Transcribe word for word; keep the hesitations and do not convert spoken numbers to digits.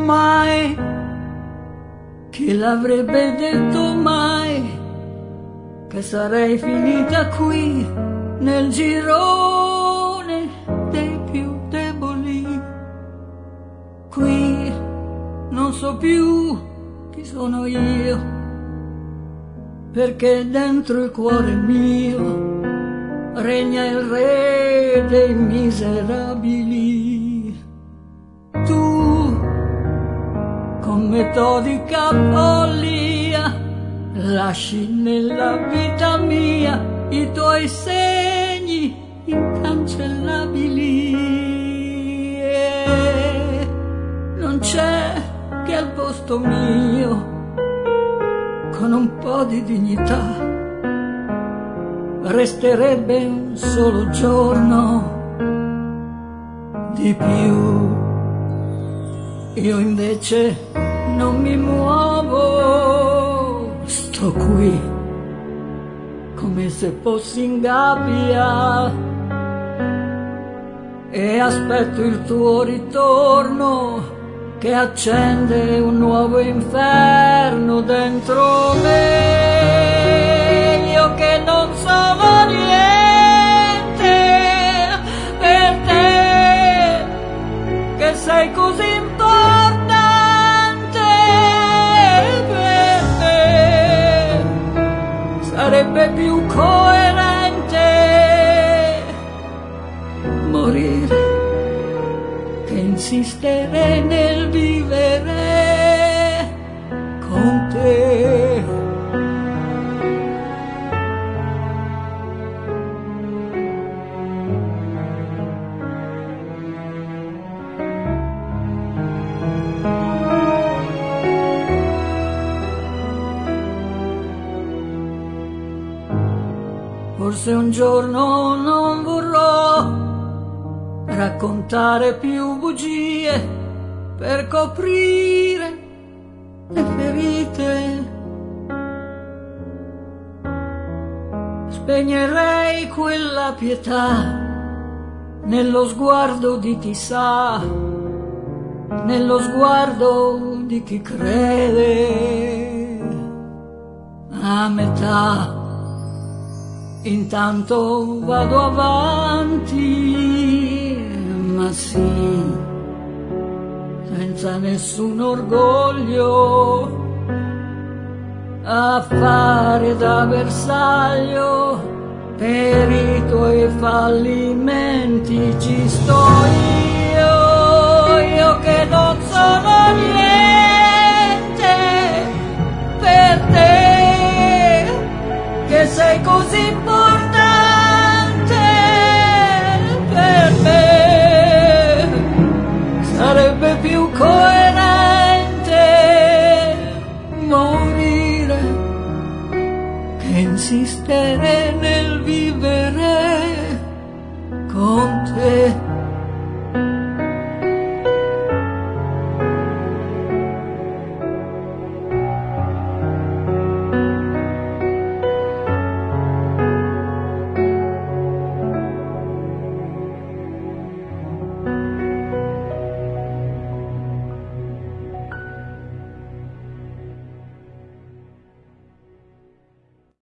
mai, chi l'avrebbe detto mai, che sarei finita qui nel girone dei più deboli. Qui non so più chi sono io, perché dentro il cuore mio regna il re dei miserabili. Tu, con metodica follia, lasci nella vita mia i tuoi segni incancellabili. E non c'è che al posto mio, con un po' di dignità, resterebbe un solo giorno di più. Io invece non mi muovo, sto qui come se fossi in gabbia e aspetto il tuo ritorno che accende un nuovo inferno dentro me. Io che non sono niente per te, che sei così importante per me, sarebbe più coerente morire che insistere nel vivere con te. Forse un giorno non vorrò raccontare più bugie per coprire le ferite. Spegnerei quella pietà nello sguardo di chi sa, nello sguardo di chi crede a metà. Intanto vado avanti, ma sì, senza nessun orgoglio, a fare da bersaglio per i tuoi fallimenti. Ci sto io, io che non sono niente per te, che sei così importante per me. Sarebbe più coerente morire che insistere